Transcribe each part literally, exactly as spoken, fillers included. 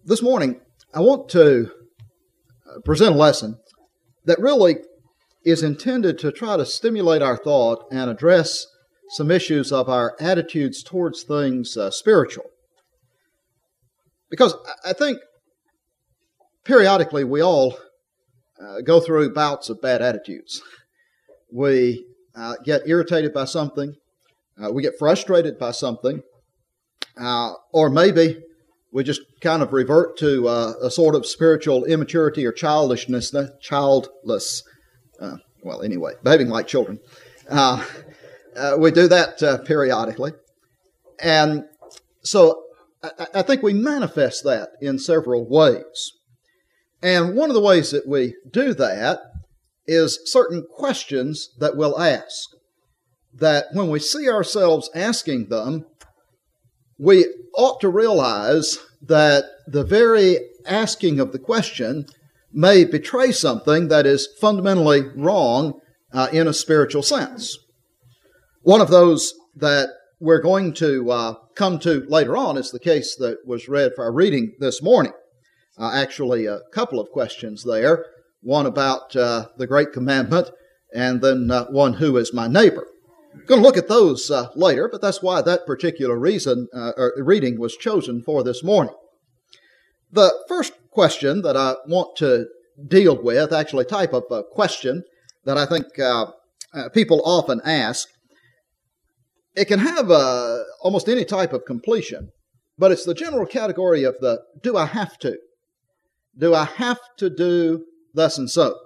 This morning, I want to present a lesson that really is intended to try to stimulate our thought and address some issues of our attitudes towards things uh, spiritual. Because I think periodically we all uh, go through bouts of bad attitudes. We uh, get irritated by something, uh, we get frustrated by something, uh, or maybe we just kind of revert to uh, a sort of spiritual immaturity or childishness, childless, uh, well, anyway, behaving like children. Uh, uh, we do that uh, periodically. And so I, I think we manifest that in several ways. And one of the ways that we do that is certain questions that we'll ask, that when we see ourselves asking them, we ought to realize that the very asking of the question may betray something that is fundamentally wrong uh, in a spiritual sense. One of those that we're going to uh, come to later on is the case that was read for our reading this morning. Uh, actually, a couple of questions there, one about uh, the Great Commandment, and then uh, one, who is my neighbor? I'm going to look at those uh, later, but that's why that particular reason uh, or reading was chosen for this morning. The first question that I want to deal with, actually type of a question that I think uh, uh, people often ask. It can have uh, almost any type of completion, but it's the general category of the, do I have to? Do I have to do thus and so?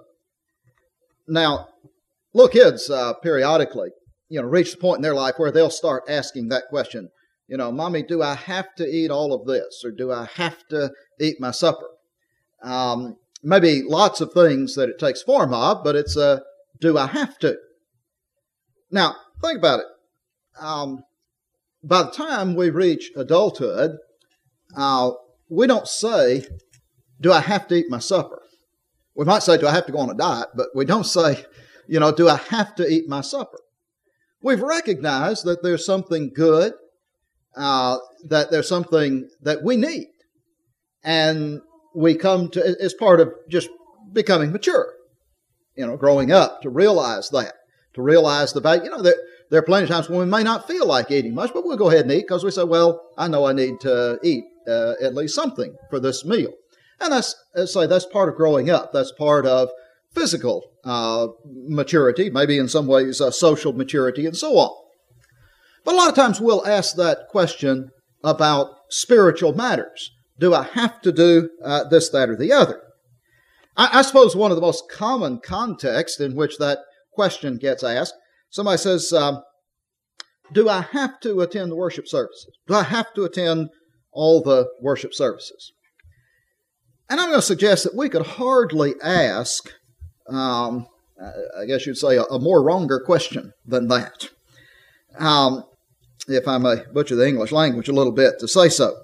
Now, little kids uh, periodically, you know, reach the point in their life where they'll start asking that question. You know, Mommy, do I have to eat all of this? Or do I have to eat my supper? Um, maybe lots of things that it takes form of, but it's a, do I have to? Now, think about it. Um, by the time we reach adulthood, uh, we don't say, do I have to eat my supper? We might say, do I have to go on a diet? But we don't say, you know, do I have to eat my supper? We've recognized that there's something good, uh, that there's something that we need. And we come to, as part of just becoming mature, you know, growing up, to realize that, to realize the value. You know, there, there are plenty of times when we may not feel like eating much, but we'll go ahead and eat because we say, well, I know I need to eat uh, at least something for this meal. And that's, as I say, that's part of growing up. That's part of physical uh, maturity, maybe in some ways uh, social maturity, and so on. But a lot of times we'll ask that question about spiritual matters. Do I have to do uh, this, that, or the other? I, I suppose one of the most common contexts in which that question gets asked, somebody says, um, do I have to attend the worship services? Do I have to attend all the worship services? And I'm going to suggest that we could hardly ask, um, I guess you'd say, a, a more wronger question than that. Um, if I may butcher the English language a little bit to say so.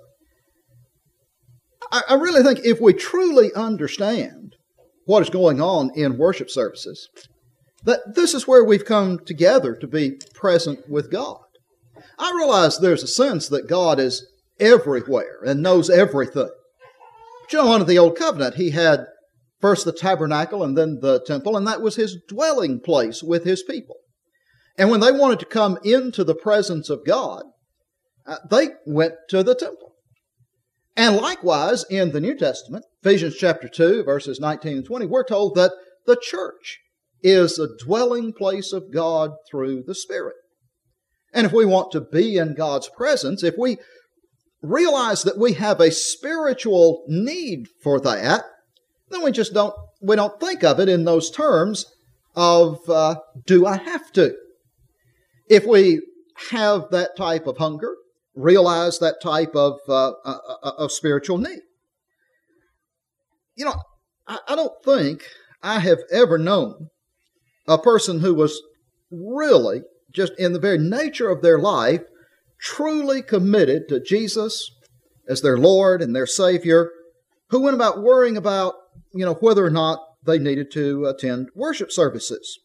I, I really think if we truly understand what is going on in worship services, that this is where we've come together to be present with God. I realize there's a sense that God is everywhere and knows everything. But you know, under the Old Covenant, He had first the tabernacle and then the temple, and that was His dwelling place with His people. And when they wanted to come into the presence of God, uh, they went to the temple. And likewise, in the New Testament, Ephesians chapter two, verses nineteen and twenty, we're told that the church is a dwelling place of God through the Spirit. And if we want to be in God's presence, if we realize that we have a spiritual need for that, then we just don't, we don't think of it in those terms of, uh, do I have to? If we have that type of hunger, realize that type of, uh, uh, of spiritual need. You know, I, I don't think I have ever known a person who was really, just in the very nature of their life, truly committed to Jesus as their Lord and their Savior, who went about worrying about, you know, whether or not they needed to attend worship services.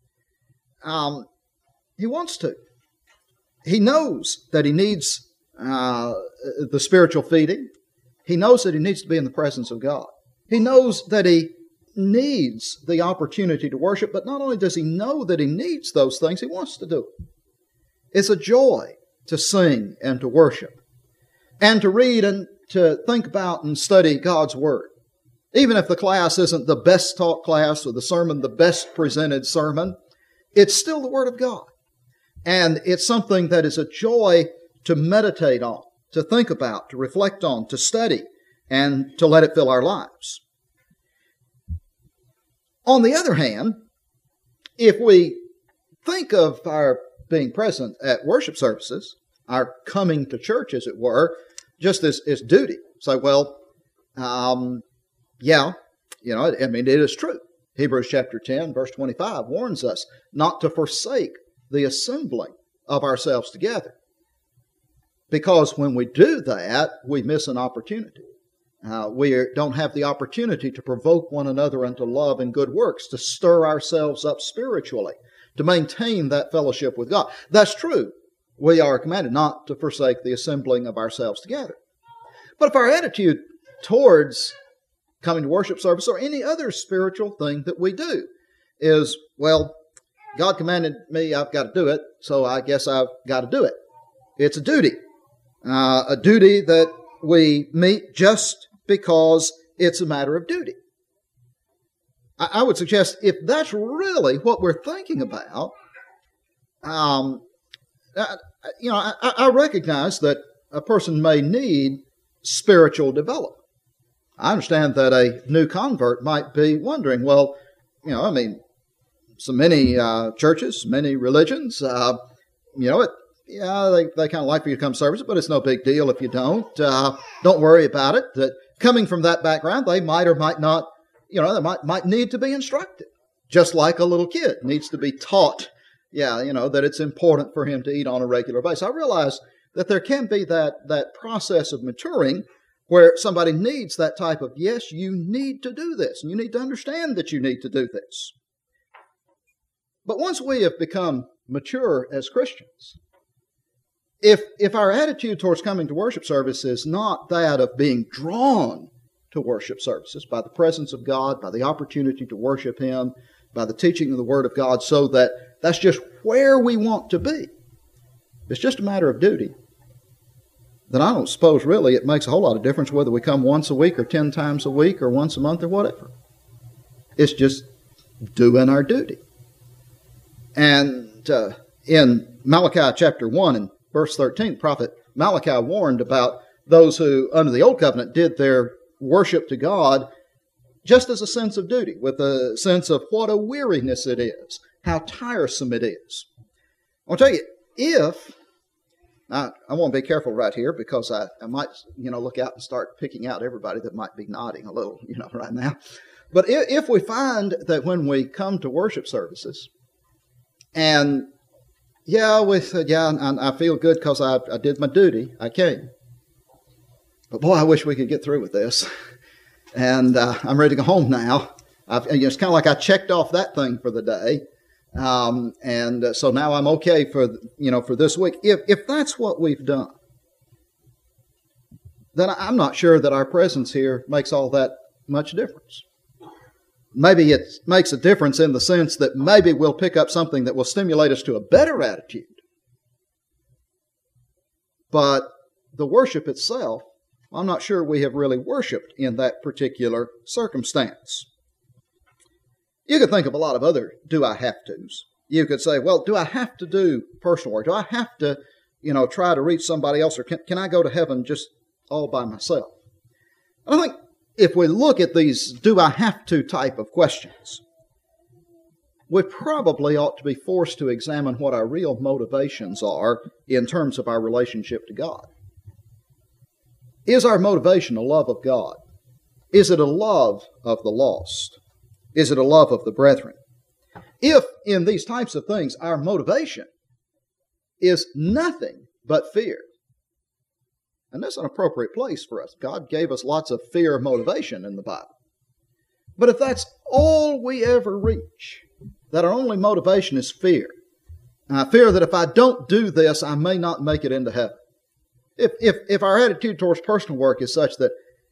Um, he wants to. He knows that he needs uh, the spiritual feeding. He knows that he needs to be in the presence of God. He knows that he needs the opportunity to worship, but not only does he know that he needs those things, he wants to do it. It's a joy to sing and to worship, and to read and to think about and study God's Word. Even if the class isn't the best taught class or the sermon the best presented sermon, it's still the Word of God. And it's something that is a joy to meditate on, to think about, to reflect on, to study, and to let it fill our lives. On the other hand, if we think of our being present at worship services, our coming to church, as it were, just as, as duty, say, well, um, yeah, you know, I mean, it is true. Hebrews chapter ten, verse twenty-five warns us not to forsake the assembling of ourselves together. Because when we do that, we miss an opportunity. Uh, we don't have the opportunity to provoke one another unto love and good works, to stir ourselves up spiritually, to maintain that fellowship with God. That's true. We are commanded not to forsake the assembling of ourselves together. But if our attitude towards coming to worship service or any other spiritual thing that we do is, well, God commanded me, I've got to do it, so I guess I've got to do it. It's a duty. Uh, a duty that we meet just because it's a matter of duty. I, I would suggest if that's really what we're thinking about, um, I, you know, I, I recognize that a person may need spiritual development. I understand that a new convert might be wondering, well, you know, I mean, so many uh, churches, many religions, uh, you know, it, yeah, they, they kind of like for you to come to service, but it's no big deal if you don't. Uh, don't worry about it. That coming from that background, they might or might not, you know, they might, might need to be instructed, just like a little kid needs to be taught, yeah, you know, that it's important for him to eat on a regular basis. I realize that there can be that, that process of maturing where somebody needs that type of, yes, you need to do this, and you need to understand that you need to do this. But once we have become mature as Christians, if if our attitude towards coming to worship service is not that of being drawn to worship services by the presence of God, by the opportunity to worship Him, by the teaching of the Word of God, so that that's just where we want to be, it's just a matter of duty, then I don't suppose really it makes a whole lot of difference whether we come once a week or ten times a week or once a month or whatever. It's just doing our duty. And uh, in Malachi chapter one and verse thirteen, the prophet Malachi warned about those who under the old covenant did their worship to God just as a sense of duty, with a sense of what a weariness it is, how tiresome it is. I'll tell you, if I, I want to be careful right here because I, I might, you know, look out and start picking out everybody that might be nodding a little, you know, right now. But if, if we find that when we come to worship services, and yeah, we said, yeah, I, I feel good because I, I did my duty, I came. But boy, I wish we could get through with this. And uh, I'm ready to go home now. I've, you know, it's kind of like I checked off that thing for the day. Um, and uh, so now I'm okay for, you know, for this week. If, if that's what we've done, then I'm not sure that our presence here makes all that much difference. Maybe it makes a difference in the sense that maybe we'll pick up something that will stimulate us to a better attitude. But the worship itself, I'm not sure we have really worshiped in that particular circumstance. You could think of a lot of other do I have to's. You could say, well, do I have to do personal work? Do I have to, you know, try to reach somebody else? Or can, can I go to heaven just all by myself? I think if we look at these do I have to type of questions, we probably ought to be forced to examine what our real motivations are in terms of our relationship to God. Is our motivation a love of God? Is it a love of the lost? Is it a love of the brethren? If in these types of things our motivation is nothing but fear, and that's an appropriate place for us. God gave us lots of fear motivation in the Bible. But if that's all we ever reach, that our only motivation is fear, I fear that if I don't do this, I may not make it into heaven. If, if, if our attitude towards personal work is such that,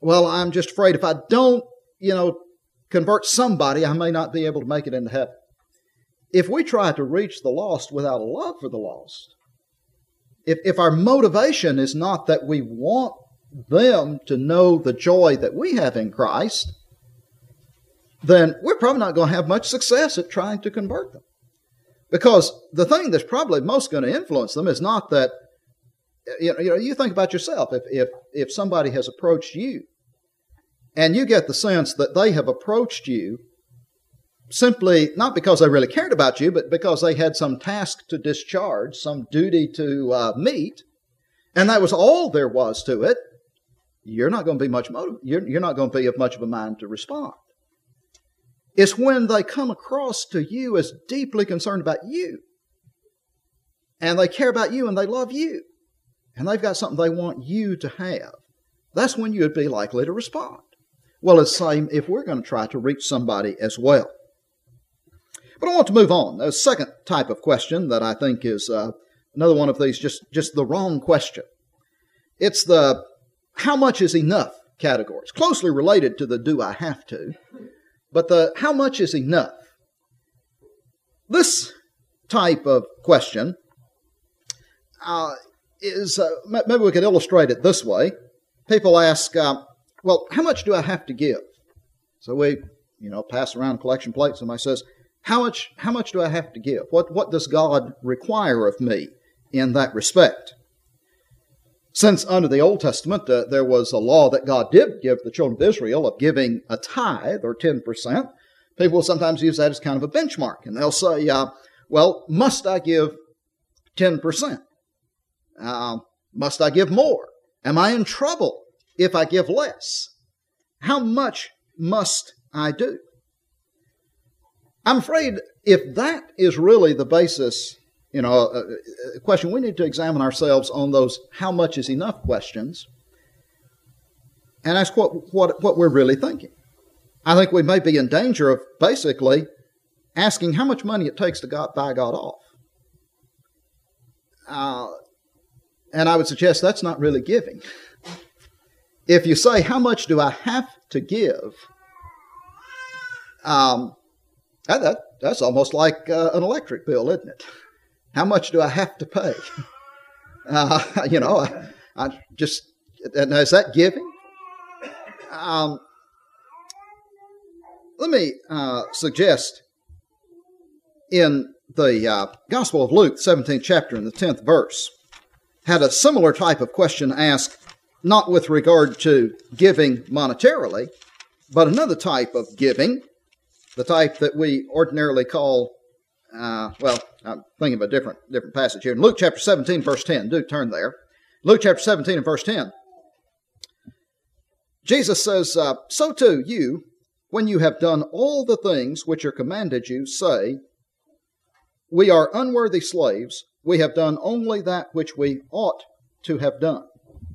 well, I'm just afraid if I don't, you know, convert somebody, I may not be able to make it into heaven. If we try to reach the lost without a love for the lost, if, if our motivation is not that we want them to know the joy that we have in Christ, then we're probably not going to have much success at trying to convert them. Because the thing that's probably most going to influence them is not that, you know, you know, you think about yourself. If, if, if somebody has approached you and you get the sense that they have approached you simply not because they really cared about you, but because they had some task to discharge, some duty to uh, meet, and that was all there was to it, you're not going to be much motiv- you're, you're not going to be of much of a mind to respond. It's when they come across to you as deeply concerned about you, and they care about you and they love you, and they've got something they want you to have. That's when you would be likely to respond. Well, it's the same if we're going to try to reach somebody as well. But I want to move on. The second type of question that I think is uh, another one of these, just, just the wrong question. It's the how much is enough categories, closely related to the do I have to, but the how much is enough. This type of question uh, is, uh, maybe we could illustrate it this way. People ask, uh, well, how much do I have to give? So we, you know, pass around a collection plate. Somebody says, how much, how much do I have to give? What, what does God require of me in that respect? Since under the Old Testament, uh, there was a law that God did give the children of Israel of giving a tithe, or ten percent, people will sometimes use that as kind of a benchmark. And they'll say, uh, well, must I give ten percent? Uh, must I give more? Am I in trouble if I give less? How much must I do? I'm afraid if that is really the basis, you know, a, a question, we need to examine ourselves on those how much is enough questions and ask what, what, what we're really thinking. I think we may be in danger of basically asking how much money it takes to God, buy God off. Uh, and I would suggest that's not really giving. If you say, how much do I have to give? Um, that, that, that's almost like uh, an electric bill, isn't it? How much do I have to pay? Uh, you know, I, I just, now is that giving? Um, let me uh, suggest in the uh, Gospel of Luke, seventeenth chapter and the tenth verse, had a similar type of question asked, not with regard to giving monetarily, but another type of giving, the type that we ordinarily call, uh, well, I'm thinking of a different different passage here. In Luke chapter seventeen, verse ten, do turn there. Luke chapter seventeen and verse ten. Jesus says, uh, so too you, when you have done all the things which are commanded you, say, we are unworthy slaves, we have done only that which we ought to have done.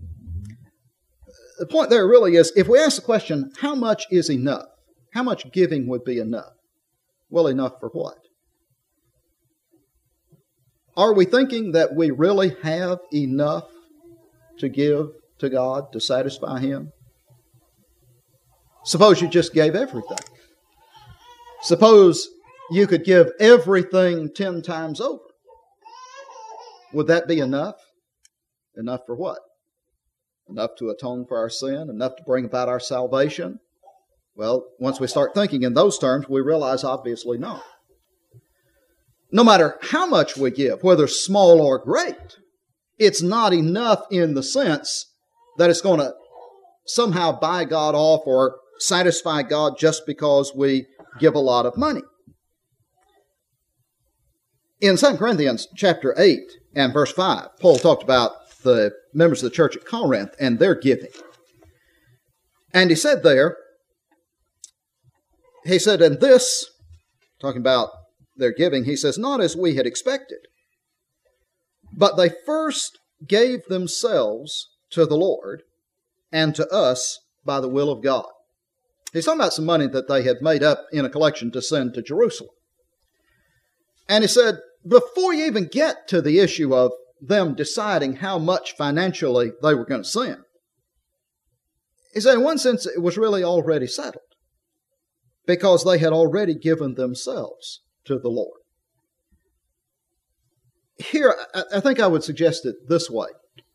The point there really is, if we ask the question, how much is enough? How much giving would be enough? Well, enough for what? Are we thinking that we really have enough to give to God to satisfy Him? Suppose you just gave everything. Suppose you could give everything ten times over. Would that be enough? Enough for what? Enough to atone for our sin? Enough to bring about our salvation? Well, once we start thinking in those terms, we realize obviously not. No matter how much we give, whether small or great, it's not enough in the sense that it's going to somehow buy God off or satisfy God just because we give a lot of money. In Second Corinthians chapter eight and verse five, Paul talked about the members of the church at Corinth and their giving. And he said there, he said, and this, talking about their giving, he says, not as we had expected, but they first gave themselves to the Lord and to us by the will of God. He's talking about some money that they had made up in a collection to send to Jerusalem. And he said, before you even get to the issue of them deciding how much financially they were going to send, He said in one sense it was really already settled because they had already given themselves to the Lord. Here, I think I would suggest it this way.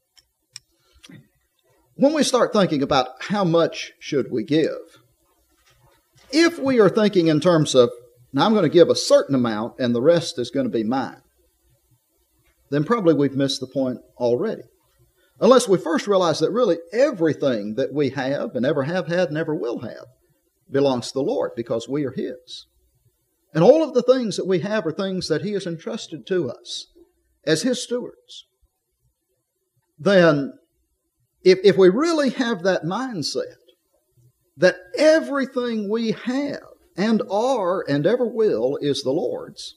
When we start thinking about how much should we give, if we are thinking in terms of, now I'm going to give a certain amount and the rest is going to be mine, then probably we've missed the point already. Unless we first realize that really everything that we have and ever have had and ever will have belongs to the Lord because we are His. And all of the things that we have are things that He has entrusted to us as His stewards. Then, if, if we really have that mindset that everything we have and are and ever will is the Lord's,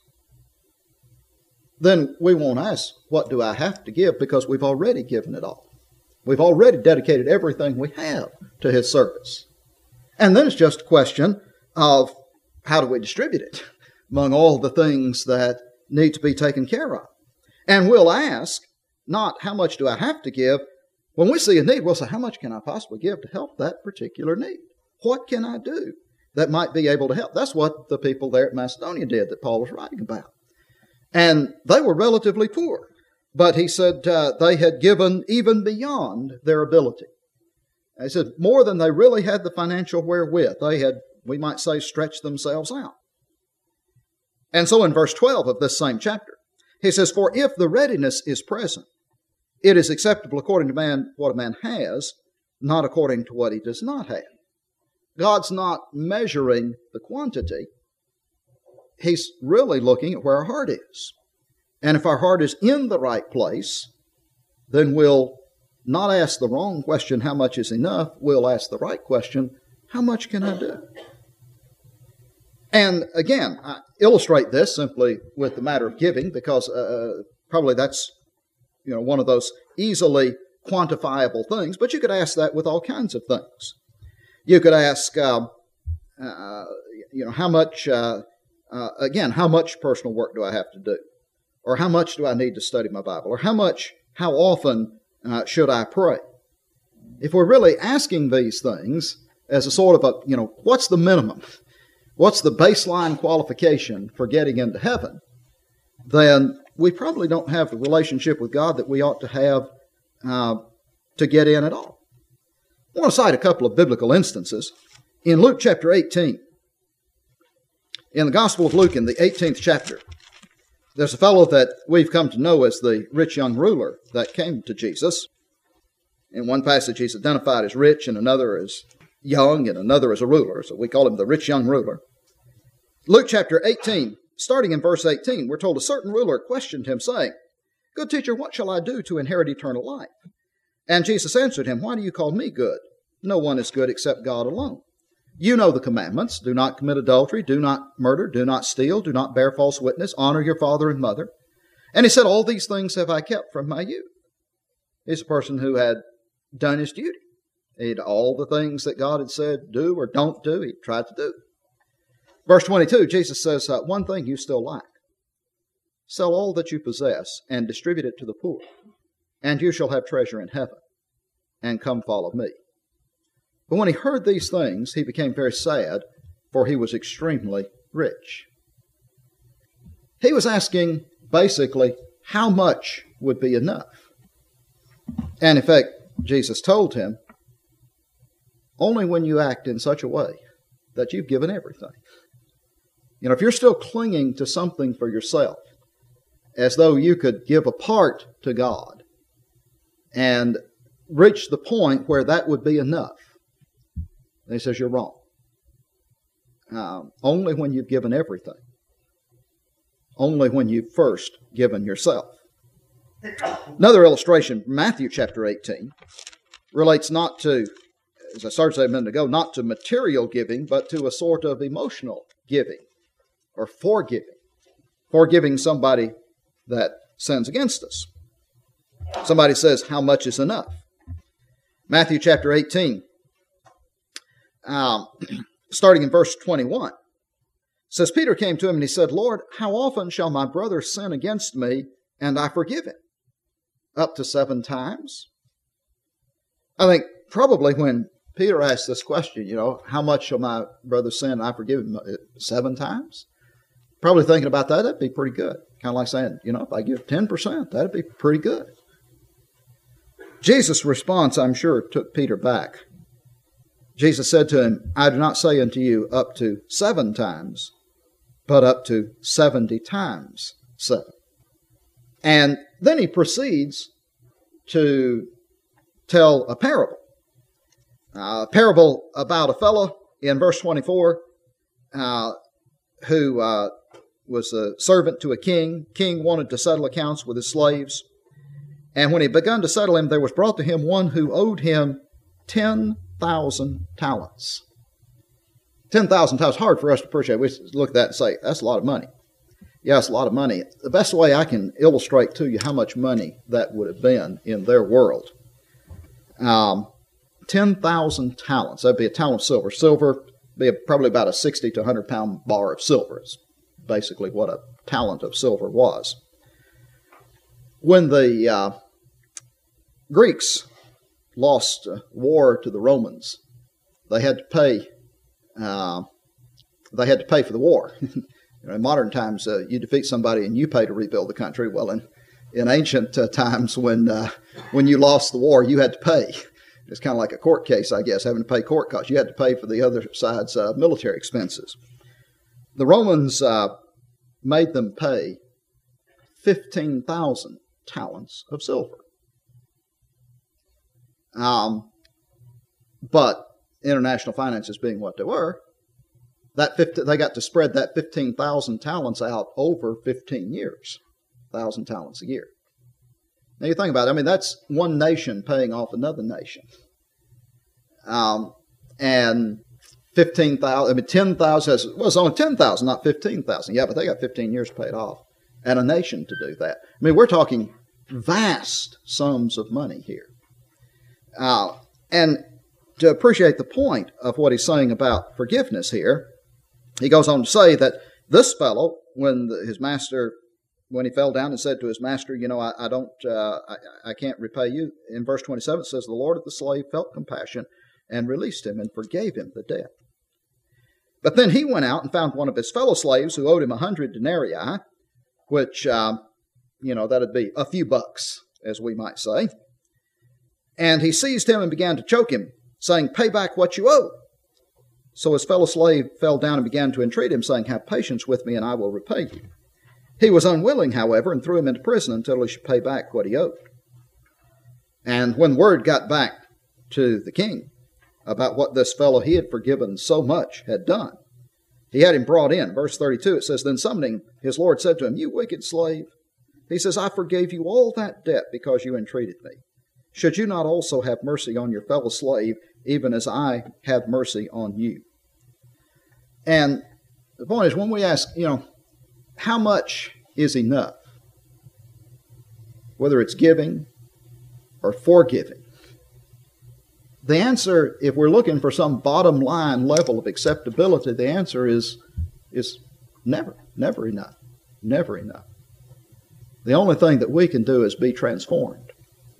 then we won't ask, what do I have to give? Because we've already given it all. We've already dedicated everything we have to His service. And then it's just a question of how do we distribute it among all the things that need to be taken care of. And we'll ask, not how much do I have to give? When we see a need, we'll say, how much can I possibly give to help that particular need? What can I do that might be able to help? That's what the people there at Macedonia did that Paul was writing about. And they were relatively poor. But he said uh, they had given even beyond their ability. He said more than they really had the financial wherewith. They had, we might say, stretched themselves out. And so in verse twelve of this same chapter, he says, for if the readiness is present, it is acceptable according to man what a man has, not according to what he does not have. God's not measuring the quantity. He's really looking at where our heart is. And if our heart is in the right place, then we'll not ask the wrong question, how much is enough? We'll ask the right question, how much can I do? And again, I illustrate this simply with the matter of giving because uh, probably that's you know one of those easily quantifiable things. But you could ask that with all kinds of things. You could ask, uh, uh, you know, how much, uh, uh, again, how much personal work do I have to do? Or how much do I need to study my Bible? Or how much, how often uh, should I pray? If we're really asking these things as a sort of a, you know, what's the minimum? What's the baseline qualification for getting into heaven? Then we probably don't have the relationship with God that we ought to have uh, to get in at all. I want to cite a couple of biblical instances. In Luke chapter eighteen, in the Gospel of Luke in the eighteenth chapter, there's a fellow that we've come to know as the rich young ruler that came to Jesus. In one passage he's identified as rich, and another as young, and another as a ruler. So we call him the rich young ruler. Luke chapter eighteen, starting in verse eighteen, we're told a certain ruler questioned him, saying, Good teacher, what shall I do to inherit eternal life? And Jesus answered him, Why do you call me good? No one is good except God alone. You know the commandments. Do not commit adultery, do not murder, do not steal, do not bear false witness, honor your father and mother. And he said, All these things have I kept from my youth. He's a person who had done his duty. He'd all the things that God had said do or don't do, he tried to do. Verse twenty-two, Jesus says, uh, one thing you still lack. Sell all that you possess and distribute it to the poor, and you shall have treasure in heaven, and come follow me. But when he heard these things, he became very sad, for he was extremely rich. He was asking, basically, how much would be enough? And in fact, Jesus told him, only when you act in such a way that you've given everything. You know, if you're still clinging to something for yourself, as though you could give a part to God and reach the point where that would be enough, then he says you're wrong. Um, only when you've given everything. Only when you've first given yourself. Another illustration, Matthew chapter eighteen, relates not to, as I started to say a minute ago, not to material giving, but to a sort of emotional giving or forgiving. Forgiving somebody that sins against us. Somebody says, how much is enough? Matthew chapter eighteen, um, starting in verse twenty-one, says, Peter came to him and he said, Lord, how often shall my brother sin against me and I forgive him? Up to seven times? I think probably when Peter asked this question, you know, how much shall my brother sin and I forgive him? Seven times? Probably thinking about that, that'd be pretty good. Kind of like saying, you know, if I give ten percent, that'd be pretty good. Jesus' response, I'm sure, took Peter back. Jesus said to him, I do not say unto you up to seven times, but up to seventy times seven. And then he proceeds to tell a parable. Uh, a parable about a fellow in verse twenty-four uh, who uh, was a servant to a king. King wanted to settle accounts with his slaves. And when he begun to settle him, there was brought to him one who owed him ten thousand talents. ten thousand talents, hard for us to appreciate. We look at that and say, that's a lot of money. Yeah, it's a lot of money. The best way I can illustrate to you how much money that would have been in their world. Um, ten thousand talents. That would be a talent of silver. Silver would be probably about a sixty to one hundred pound bar of silver. It's basically what a talent of silver was. When the uh, Greeks lost uh, war to the Romans, they had to pay. Uh, they had to pay for the war. You know, in modern times, uh, you defeat somebody and you pay to rebuild the country. Well, in in ancient uh, times, when uh, when you lost the war, you had to pay. It's kind of like a court case, I guess, having to pay court costs. You had to pay for the other side's uh, military expenses. The Romans uh, made them pay fifteen thousand talents of silver. Um, but international finances being what they were, that fifty, they got to spread that fifteen thousand talents out over fifteen years, one thousand talents a year. Now you think about it, I mean, that's one nation paying off another nation. Um, and fifteen thousand, I mean, ten thousand, well, it's only ten thousand, not fifteen thousand. Yeah, but they got fifteen years paid off. And a nation to do that. I mean, we're talking vast sums of money here. Uh, and to appreciate the point of what he's saying about forgiveness here, he goes on to say that this fellow, when the, his master, when he fell down and said to his master, you know, I, I don't, uh, I, I can't repay you. In verse twenty-seven, it says, the Lord of the slave felt compassion and released him and forgave him the debt. But then he went out and found one of his fellow slaves who owed him a hundred denarii, which, um, you know, that'd be a few bucks, as we might say. And he seized him and began to choke him, saying, pay back what you owe. So his fellow slave fell down and began to entreat him, saying, have patience with me, and I will repay you. He was unwilling, however, and threw him into prison until he should pay back what he owed. And when word got back to the king about what this fellow he had forgiven so much had done, he had him brought in. Verse thirty-two, it says, then summoning, his Lord said to him, you wicked slave. He says, I forgave you all that debt because you entreated me. Should you not also have mercy on your fellow slave, even as I have mercy on you? And the point is, when we ask, you know, how much is enough? Whether it's giving or forgiving. The answer, if we're looking for some bottom line level of acceptability, the answer is, is never, never enough, never enough. The only thing that we can do is be transformed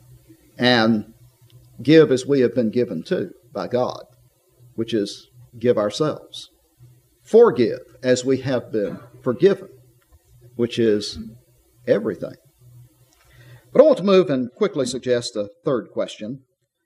and give as we have been given to by God, which is give ourselves. Forgive as we have been forgiven, which is everything. But I want to move and quickly suggest a third question.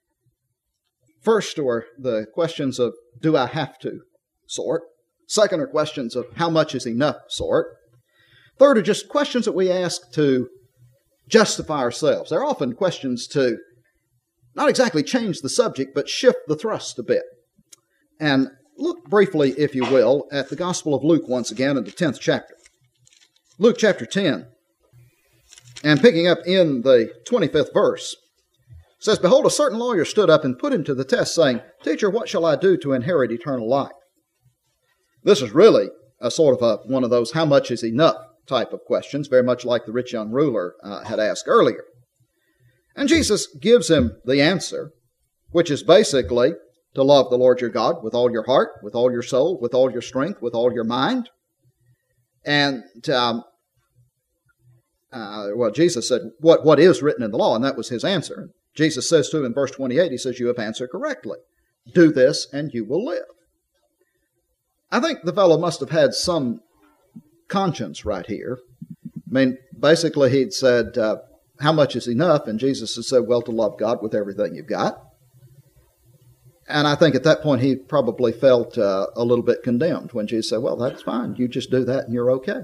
First are the questions of do I have to sort. Second are questions of how much is enough sort. Third are just questions that we ask to justify ourselves. They're often questions to not exactly change the subject, but shift the thrust a bit. And look briefly, if you will, at the Gospel of Luke once again in the tenth chapter. Luke chapter ten. And picking up in the twenty-fifth verse, it says, behold, a certain lawyer stood up and put him to the test, saying, Teacher, what shall I do to inherit eternal life? This is really a sort of a, one of those how much is enough type of questions, very much like the rich young ruler uh, had asked earlier. And Jesus gives him the answer, which is basically to love the Lord your God with all your heart, with all your soul, with all your strength, with all your mind. And, um, uh, well, Jesus said, what, what is written in the law? And that was his answer. Jesus says to him in verse twenty-eight, he says, you have answered correctly. Do this and you will live. I think the fellow must have had some conscience right here. I mean, basically he'd said, uh, how much is enough? And Jesus had said, well, to love God with everything you've got. And I think at that point he probably felt uh, a little bit condemned when Jesus said, well, that's fine. You just do that and you're okay.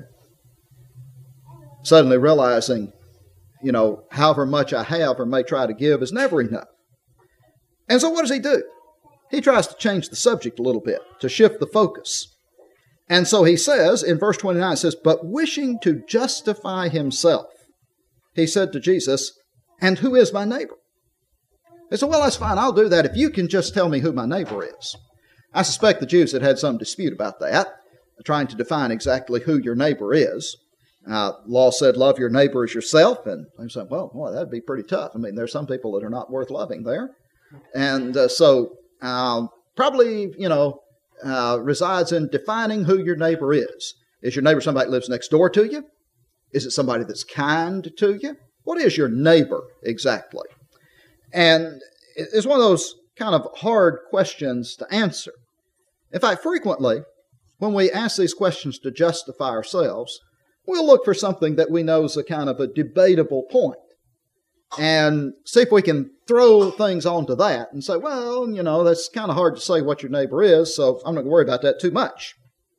Suddenly realizing, you know, however much I have or may try to give is never enough. And so what does he do? He tries to change the subject a little bit, to shift the focus. And so he says, in verse twenty-nine, it says, but wishing to justify himself, he said to Jesus, and who is my neighbor? He said, well, that's fine. I'll do that if you can just tell me who my neighbor is. I suspect the Jews had had some dispute about that, trying to define exactly who your neighbor is. Uh, law said, love your neighbor as yourself. And they said, well, boy, that'd be pretty tough. I mean, there's some people that are not worth loving there. And uh, so uh, probably, you know, uh, resides in defining who your neighbor is. Is your neighbor somebody that lives next door to you? Is it somebody that's kind to you? What is your neighbor exactly? And it's one of those kind of hard questions to answer. In fact, frequently, when we ask these questions to justify ourselves, we'll look for something that we know is a kind of a debatable point and see if we can throw things onto that and say, well, you know, that's kind of hard to say what your neighbor is, so I'm not going to worry about that too much.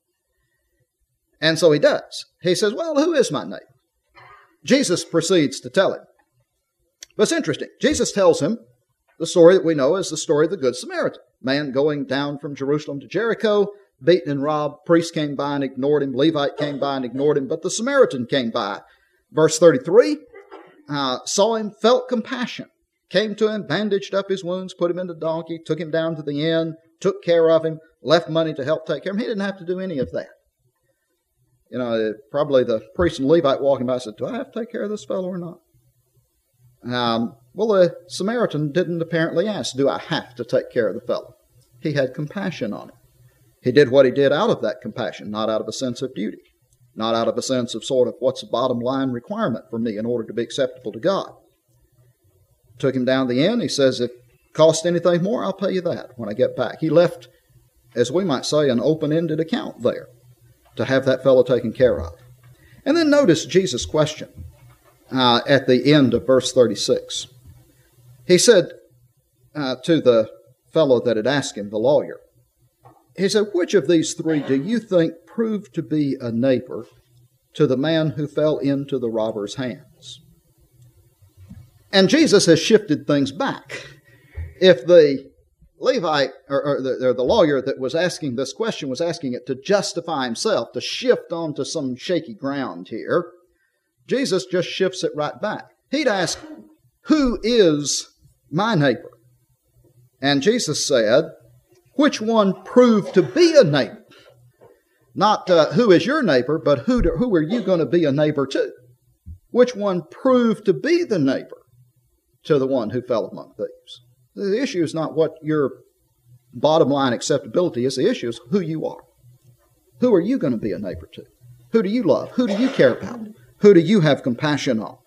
And so he does. He says, well, who is my neighbor? Jesus proceeds to tell him. But it's interesting. Jesus tells him the story that we know as the story of the Good Samaritan. Man going down from Jerusalem to Jericho, beaten and robbed. Priest came by and ignored him. Levite came by and ignored him. But the Samaritan came by. Verse thirty-three, uh, saw him, felt compassion, came to him, bandaged up his wounds, put him in the donkey, took him down to the inn, took care of him, left money to help take care of him. He didn't have to do any of that. You know, probably the priest and Levite walking by said, do I have to take care of this fellow or not? Um, well, the Samaritan didn't apparently ask, do I have to take care of the fellow? He had compassion on him. He did what he did out of that compassion, not out of a sense of duty, not out of a sense of sort of what's the bottom line requirement for me in order to be acceptable to God. Took him down the inn. He says, if it costs anything more, I'll pay you that when I get back. He left, as we might say, an open-ended account there to have that fellow taken care of. And then notice Jesus' question uh, at the end of verse thirty-six. He said uh, to the fellow that had asked him, the lawyer, he said, which of these three do you think proved to be a neighbor to the man who fell into the robber's hands? And Jesus has shifted things back. If the Levite, or, or, the, or the lawyer that was asking this question was asking it to justify himself, to shift onto some shaky ground here, Jesus just shifts it right back. He'd ask, who is my neighbor? And Jesus said, which one proved to be a neighbor? Not uh, who is your neighbor, but who, do, who are you going to be a neighbor to? Which one proved to be the neighbor to the one who fell among thieves? The issue is not what your bottom line acceptability is. The issue is who you are. Who are you going to be a neighbor to? Who do you love? Who do you care about? Who do you have compassion on?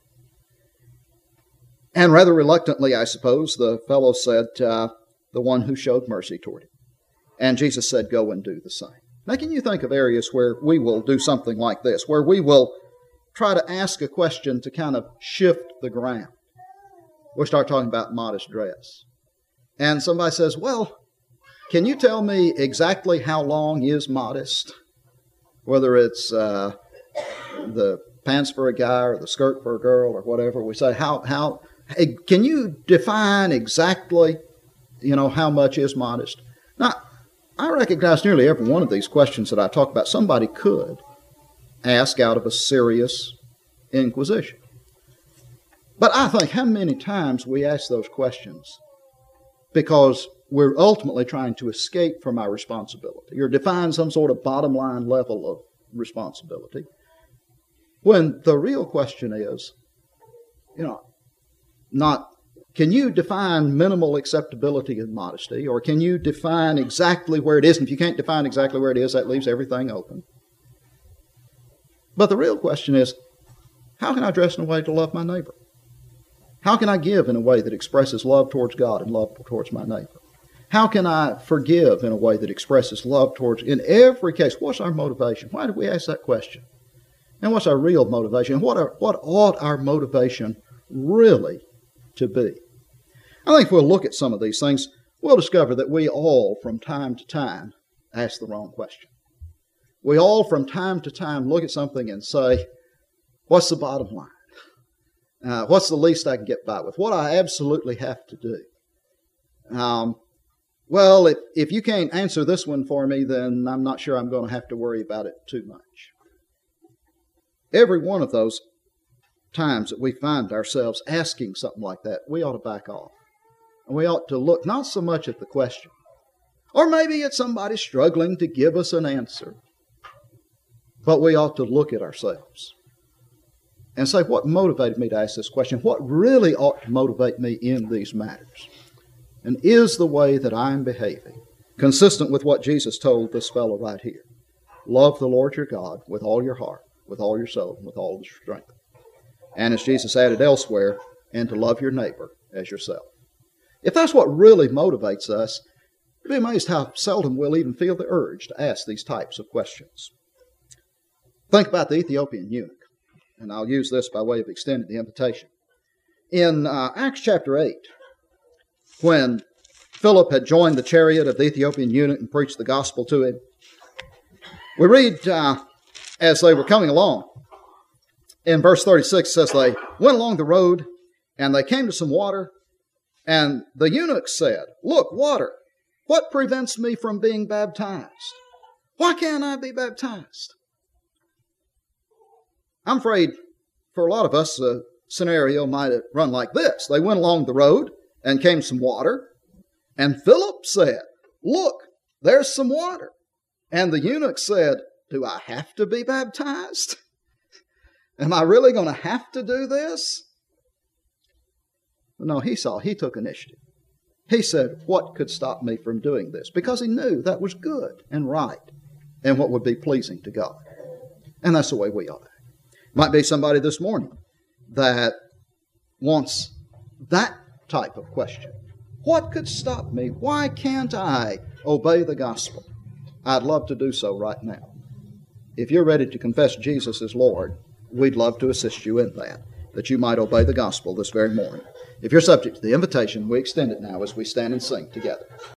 And rather reluctantly, I suppose, the fellow said, uh, the one who showed mercy toward him. And Jesus said, go and do the same. Now, can you think of areas where we will do something like this, where we will try to ask a question to kind of shift the ground? We'll start talking about modest dress. And somebody says, well, can you tell me exactly how long is modest? Whether it's uh, the pants for a guy or the skirt for a girl or whatever. We say, how, how, hey, can you define exactly, you know, how much is modest? Now, I recognize nearly every one of these questions that I talk about, somebody could ask out of a serious inquisition. But I think how many times we ask those questions because we're ultimately trying to escape from our responsibility or define some sort of bottom line level of responsibility, when the real question is, you know, not, can you define minimal acceptability and modesty, or can you define exactly where it is? And if you can't define exactly where it is, that leaves everything open. But the real question is, how can I dress in a way to love my neighbor? How can I give in a way that expresses love towards God and love towards my neighbor? How can I forgive in a way that expresses love towards, in every case, what's our motivation? Why did we ask that question? And what's our real motivation? And what, are, what ought our motivation really to be? I think if we'll look at some of these things, we'll discover that we all, from time to time, ask the wrong question. We all, from time to time, look at something and say, what's the bottom line? Uh, what's the least I can get by with? What I absolutely have to do? Um, well, if, if you can't answer this one for me, then I'm not sure I'm going to have to worry about it too much. Every one of those times that we find ourselves asking something like that, we ought to back off. And we ought to look not so much at the question, or maybe it's somebody struggling to give us an answer, but we ought to look at ourselves and say, what motivated me to ask this question? What really ought to motivate me in these matters? And is the way that I'm behaving consistent with what Jesus told this fellow right here? Love the Lord your God with all your heart, with all your soul, and with all your strength. And as Jesus added elsewhere, and to love your neighbor as yourself. If that's what really motivates us, you'll be amazed how seldom we'll even feel the urge to ask these types of questions. Think about the Ethiopian eunuch. And I'll use this by way of extending the invitation. In uh, Acts chapter eight, when Philip had joined the chariot of the Ethiopian eunuch and preached the gospel to him, we read uh, as they were coming along, in verse thirty-six, it says they went along the road and they came to some water, and the eunuch said, look, water, what prevents me from being baptized? Why can't I be baptized? I'm afraid for a lot of us, the scenario might have run like this. They went along the road and came to some water, and Philip said, look, there's some water. And the eunuch said, do I have to be baptized? Am I really going to have to do this? No, he saw, he took initiative. He said, what could stop me from doing this? Because he knew that was good and right and what would be pleasing to God. And that's the way we ought to. Might be somebody this morning that wants that type of question. What could stop me? Why can't I obey the gospel? I'd love to do so right now. If you're ready to confess Jesus as Lord, we'd love to assist you in that, that you might obey the gospel this very morning. If you're subject to the invitation, we extend it now as we stand and sing together.